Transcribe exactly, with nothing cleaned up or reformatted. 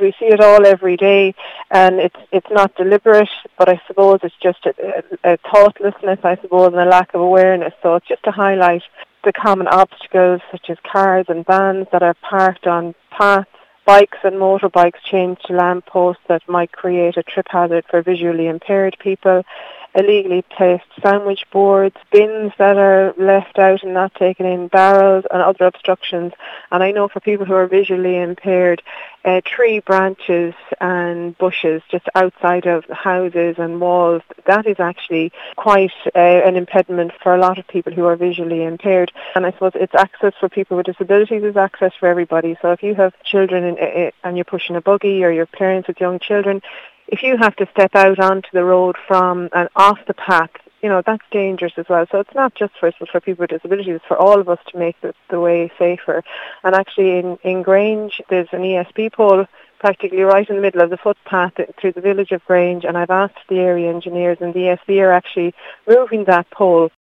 we see it all every day, and it's it's not deliberate, but I suppose it's just a, a, a thoughtlessness, I suppose, and a lack of awareness. So it's just to highlight the common obstacles such as cars and vans that are parked on paths, bikes and motorbikes chained to lampposts that might create a trip hazard for visually impaired people, illegally placed sandwich boards, bins that are left out and not taken in, barrels and other obstructions. And I know for people who are visually impaired, uh, tree branches and bushes just outside of houses and walls, that is actually quite uh, an impediment for a lot of people who are visually impaired. And I suppose it's access for people with disabilities is access for everybody. So if you have children in, uh, and you're pushing a buggy, or your parents with young children, if you have to step out onto the road from and off the path, you know, that's dangerous as well. So it's not just for for people with disabilities, it's for all of us to make the, the way safer. And actually in, in Grange, there's an E S B pole practically right in the middle of the footpath through the village of Grange, and I've asked the area engineers, and the E S B are actually moving that pole